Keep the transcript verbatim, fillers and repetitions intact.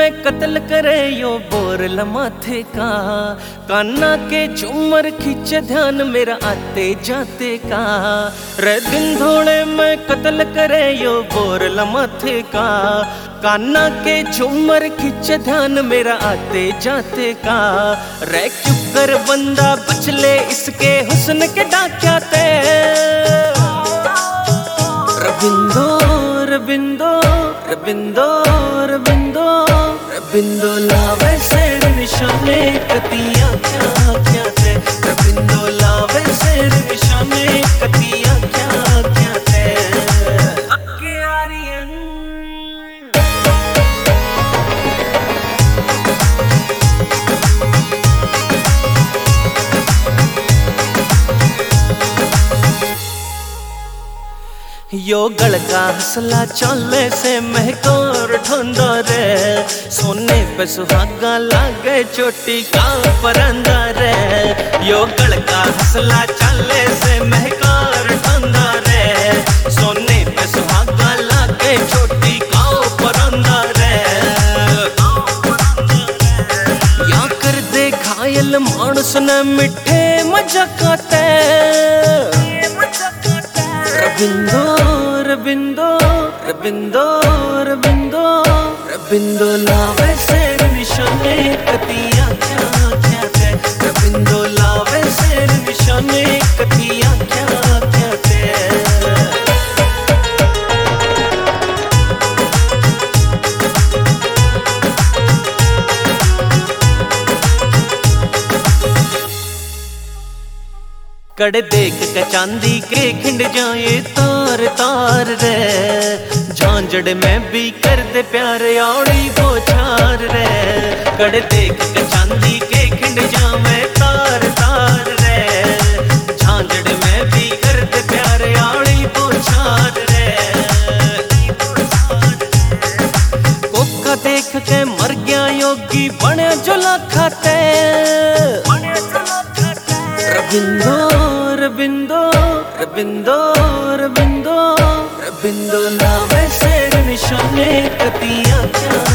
में कत्ल करे यो बोर लमाथे का। कान्ना के झूमर खींचे ध्यान मेरा आते जाते का। रे दिन धोड़े में कत्ल करे यो बोर लमाथे का। कान्ना के झूमर खींचे ध्यान मेरा आते जाते का। रे चुप कर बंदा बचले इसके हुस्न के डाक्याते। रबिंदो रबिंदो रबिंदो रबिंदो रबिंदो लावे शेर निशाने कतिया क्या क्या थे। रबिंदो लावे शेर निशाने कतिया क्या क्या थे। अक्के आरियन यो गड़का हसला चले से महकोर ठंडा रे। सोने पे सुहागा लागे चोटी का परंदा रे। यो गड़का हसला चले से महकोर ठंडा रे। सोने पे सुहागा लागे चोटी का परंदा रे। या कर दे घायल मानस ने मिठे मजाकाते। रबिंदो रबिंदो रबिंदो रबिंदो रबिंदो लावे शेर निशाने कतिया क्या क्या थे। रबिंदो लावे शेर निशाने कतिया क्या क्या थे। कड़े देख के चांदी के खिंड जाए तार तार रे। झांझड़ में भी कर दे प्यार औड़ी बोछार रे। कड़े देख के चांदी के खिंड जाए तार तार रे। झांझड़ में भी कर दे प्यार औड़ी बोछार रे। कोका देख के मर गया योगी बने जुला खाते। रबिंदो रबिंदो रबिंदो रबिंदो रबिंदो लावे शेर निशाने कतिया क्या